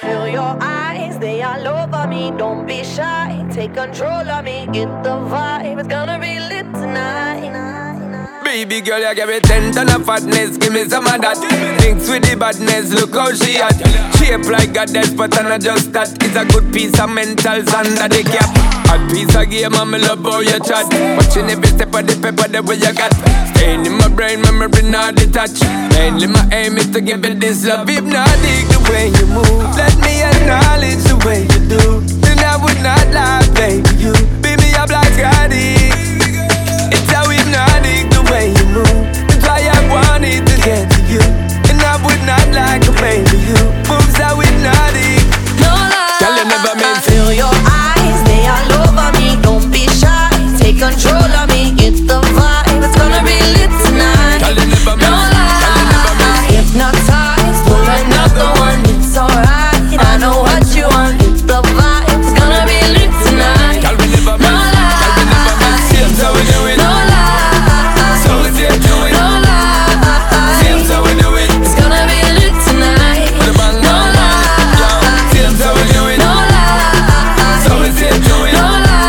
feel your eyes, they all over me. Don't be shy, take control of me. Get the vibe, it's gonna be lit tonight. Baby girl, you give me 10 ton of fatness, give me some of that. Mix with the badness, look how she at. Shape like goddess, but I'm not just that. It's a good piece of mentals under the cap. Hot piece of game, and me love how you chat. Watching every step of the pepper, the way you got. Staying in my brain, memory not detached. Mainly my aim is to give it this love. Hypnotic the way you move, let me acknowledge the way you do. Then I would not lie, baby, you beat me up like Scotty. It's how hypnotic the way you move. That's why I wanted to get to you. And I would not like to baby you. Moves how hypnotic. No lie, girl, you never meant to. Feel your eyes, they all over me. Don't be shy, take control of me. Get the vibe, it's gonna be lit tonight. Girl, you never meant. No lie, hypnotized, pull another one. It's alright, I know what you want. Get the vibe, it's gonna be lit tonight. Girl, we never meant. Girl, we never meant. Seems how we do it. No lie, so we see it do it. no lie, Seems how we do it. it's gonna be lit tonight. With a bang, No bang, bang. lie, Seems how we do it. no lie, So we see it do it. no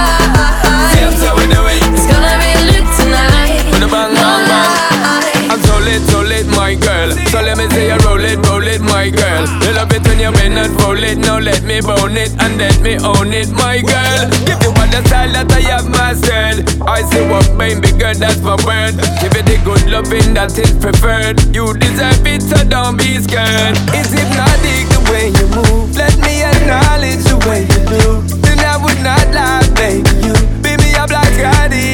lie, Seems how we do it. it's gonna be lit tonight. With a bang, bang, bang. I'm so lit, my girl. So let me say you roll it, my girl. You love it when you bend and roll it. Now let me bone it and let me own it, my girl. Give you all the style that I have mastered. I say what baby girl, that's my word. Give it the good loving that is preferred. You deserve it, so don't be scared. It's hypnotic the way you move. Let me acknowledge the way you do. Then I would not lie, baby. You beat me up like Scotty.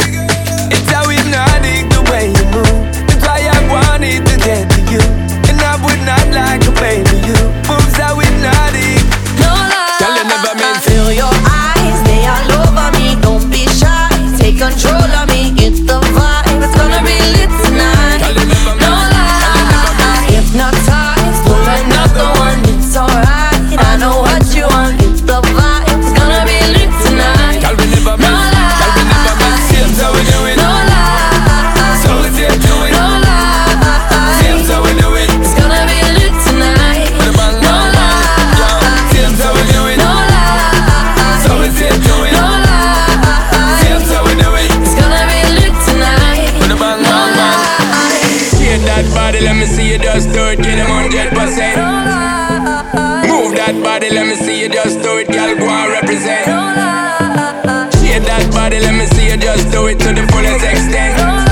It's how hypnotic the way you move. That's why I wanted to get to you. And I would not like to baby you. Moves how hypnotic. No lie, Girl, you never meant to. feel your eyes, they all over me. Don't be shy, take control of me. Get the vibe, it's gonna be lit tonight. Girl, you never meant. No lie, hypnotized, pull another one. It's alright, I know what you want. Get the vibe, it's gonna be lit tonight. Girl, we never No meant. Girl, we never meant. Seems how we do it. No lie, So we see it do it. no lie, Seems how we do it. it's gonna be lit tonight. With a bang, No bang, bang. lie, Seems how we do it. no lie, So we see it do it. no lie, Seems how we do it. it's gonna be lit tonight. With a bang, bang, bang. Shake that body, let me see you just do it. Get them 100%. Move that body, let me see you just do it. Girl, go and represent. Shake that body, let me see you just do it to the fullest extent.